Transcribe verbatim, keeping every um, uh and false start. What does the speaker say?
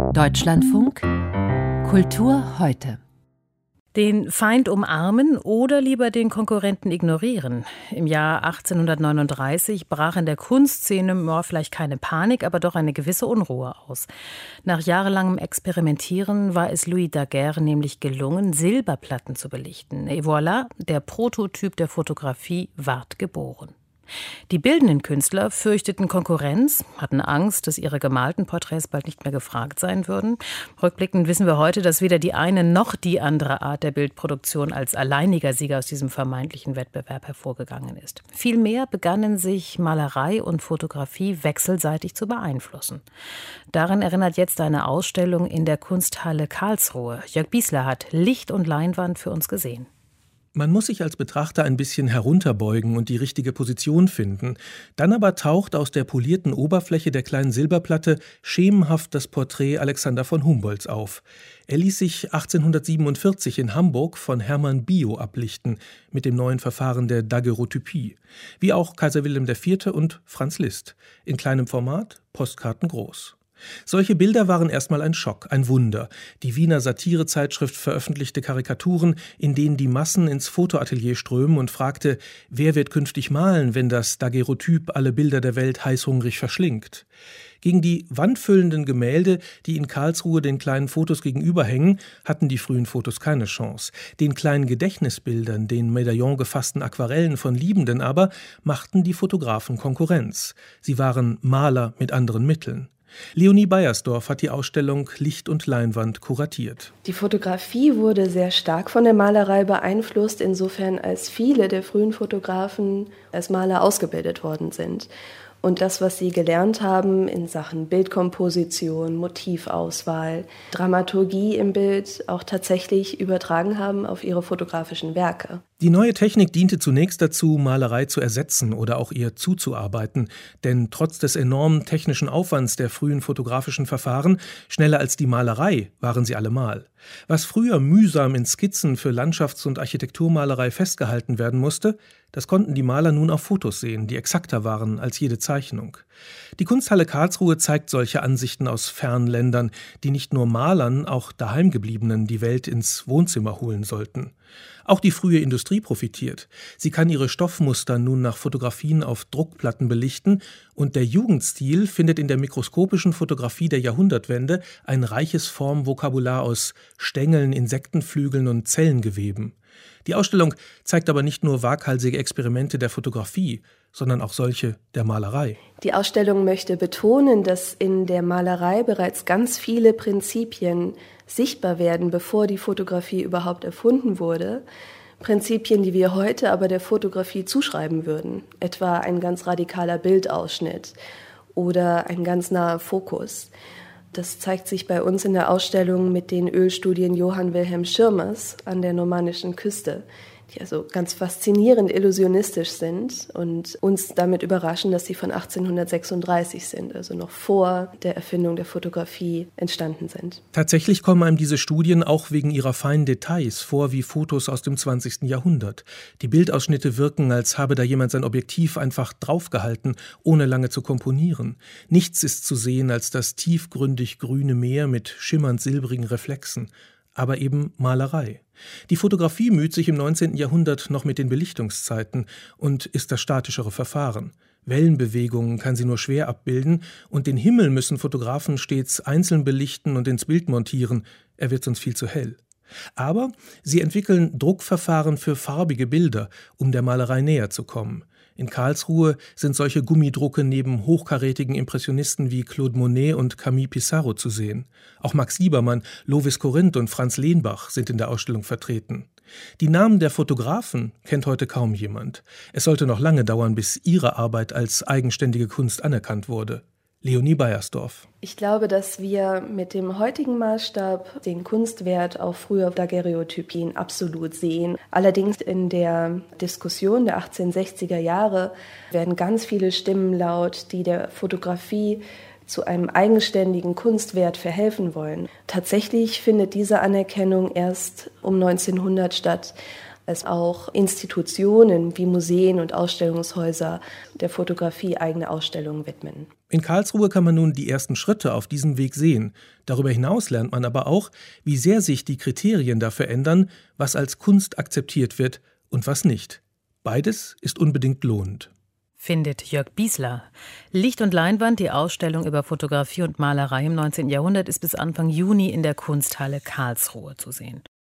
Deutschlandfunk Kultur heute. Den Feind umarmen oder lieber den Konkurrenten ignorieren? Im Jahr achtzehnhundertneununddreißig brach in der Kunstszene oh, vielleicht keine Panik, aber doch eine gewisse Unruhe aus. Nach jahrelangem Experimentieren war es Louis Daguerre nämlich gelungen, Silberplatten zu belichten. Et voilà, der Prototyp der Fotografie ward geboren. Die bildenden Künstler fürchteten Konkurrenz, hatten Angst, dass ihre gemalten Porträts bald nicht mehr gefragt sein würden. Rückblickend wissen wir heute, dass weder die eine noch die andere Art der Bildproduktion als alleiniger Sieger aus diesem vermeintlichen Wettbewerb hervorgegangen ist. Vielmehr begannen sich Malerei und Fotografie wechselseitig zu beeinflussen. Daran erinnert jetzt eine Ausstellung in der Kunsthalle Karlsruhe. Jörg Biesler hat Licht und Leinwand für uns gesehen. Man muss sich als Betrachter ein bisschen herunterbeugen und die richtige Position finden. Dann aber taucht aus der polierten Oberfläche der kleinen Silberplatte schemenhaft das Porträt Alexander von Humboldts auf. Er ließ sich achtzehnhundertsiebenundvierzig in Hamburg von Hermann Biot ablichten, mit dem neuen Verfahren der Daguerreotypie. Wie auch Kaiser Wilhelm der Vierte und Franz Liszt. In kleinem Format, Postkarten groß. Solche Bilder waren erstmal ein Schock, ein Wunder. Die Wiener Satirezeitschrift veröffentlichte Karikaturen, in denen die Massen ins Fotoatelier strömen und fragte, wer wird künftig malen, wenn das Daguerreotyp alle Bilder der Welt heißhungrig verschlingt? Gegen die wandfüllenden Gemälde, die in Karlsruhe den kleinen Fotos gegenüberhängen, hatten die frühen Fotos keine Chance. Den kleinen Gedächtnisbildern, den Medaillon gefassten Aquarellen von Liebenden aber, machten die Fotografen Konkurrenz. Sie waren Maler mit anderen Mitteln. Leonie Beiersdorf hat die Ausstellung Licht und Leinwand kuratiert. Die Fotografie wurde sehr stark von der Malerei beeinflusst, insofern als viele der frühen Fotografen als Maler ausgebildet worden sind. Und das, was sie gelernt haben in Sachen Bildkomposition, Motivauswahl, Dramaturgie im Bild, auch tatsächlich übertragen haben auf ihre fotografischen Werke. Die neue Technik diente zunächst dazu, Malerei zu ersetzen oder auch ihr zuzuarbeiten. Denn trotz des enormen technischen Aufwands der frühen fotografischen Verfahren, schneller als die Malerei waren sie allemal. Was früher mühsam in Skizzen für Landschafts- und Architekturmalerei festgehalten werden musste, das konnten die Maler nun auf Fotos sehen, die exakter waren als jede Zeichnung. Die Kunsthalle Karlsruhe zeigt solche Ansichten aus fernen Ländern, die nicht nur Malern, auch Daheimgebliebenen die Welt ins Wohnzimmer holen sollten. Auch die frühe Industrie profitiert. Sie kann ihre Stoffmuster nun nach Fotografien auf Druckplatten belichten und der Jugendstil findet in der mikroskopischen Fotografie der Jahrhundertwende ein reiches Formvokabular aus Stängeln, Insektenflügeln und Zellengeweben. Die Ausstellung zeigt aber nicht nur waghalsige Experimente der Fotografie, sondern auch solche der Malerei. Die Ausstellung möchte betonen, dass in der Malerei bereits ganz viele Prinzipien sichtbar werden, bevor die Fotografie überhaupt erfunden wurde. Prinzipien, die wir heute aber der Fotografie zuschreiben würden, etwa ein ganz radikaler Bildausschnitt oder ein ganz naher Fokus. Das zeigt sich bei uns in der Ausstellung mit den Ölstudien Johann Wilhelm Schirmers an der normannischen Küste, die also ganz faszinierend illusionistisch sind und uns damit überraschen, dass sie von achtzehnhundertsechsunddreißig sind, also noch vor der Erfindung der Fotografie entstanden sind. Tatsächlich kommen einem diese Studien auch wegen ihrer feinen Details vor wie Fotos aus dem zwanzigsten Jahrhundert. Die Bildausschnitte wirken, als habe da jemand sein Objektiv einfach draufgehalten, ohne lange zu komponieren. Nichts ist zu sehen als das tiefgründig grüne Meer mit schimmernd silbrigen Reflexen. Aber eben Malerei. Die Fotografie müht sich im neunzehnten Jahrhundert noch mit den Belichtungszeiten und ist das statischere Verfahren. Wellenbewegungen kann sie nur schwer abbilden und den Himmel müssen Fotografen stets einzeln belichten und ins Bild montieren, er wird sonst viel zu hell. Aber sie entwickeln Druckverfahren für farbige Bilder, um der Malerei näher zu kommen. In Karlsruhe sind solche Gummidrucke neben hochkarätigen Impressionisten wie Claude Monet und Camille Pissarro zu sehen. Auch Max Liebermann, Lovis Corinth und Franz Lenbach sind in der Ausstellung vertreten. Die Namen der Fotografen kennt heute kaum jemand. Es sollte noch lange dauern, bis ihre Arbeit als eigenständige Kunst anerkannt wurde. Leonie Beiersdorf. Ich glaube, dass wir mit dem heutigen Maßstab den Kunstwert auf frühe Daguerreotypien absolut sehen. Allerdings in der Diskussion der achtzehnhundertsechziger Jahre werden ganz viele Stimmen laut, die der Fotografie zu einem eigenständigen Kunstwert verhelfen wollen. Tatsächlich findet diese Anerkennung erst um neunzehnhundert statt, es auch Institutionen wie Museen und Ausstellungshäuser der Fotografie eigene Ausstellungen widmen. In Karlsruhe kann man nun die ersten Schritte auf diesem Weg sehen. Darüber hinaus lernt man aber auch, wie sehr sich die Kriterien dafür ändern, was als Kunst akzeptiert wird und was nicht. Beides ist unbedingt lohnend. Findet Jörg Biesler. Licht und Leinwand, die Ausstellung über Fotografie und Malerei im neunzehnten Jahrhundert, ist bis Anfang Juni in der Kunsthalle Karlsruhe zu sehen.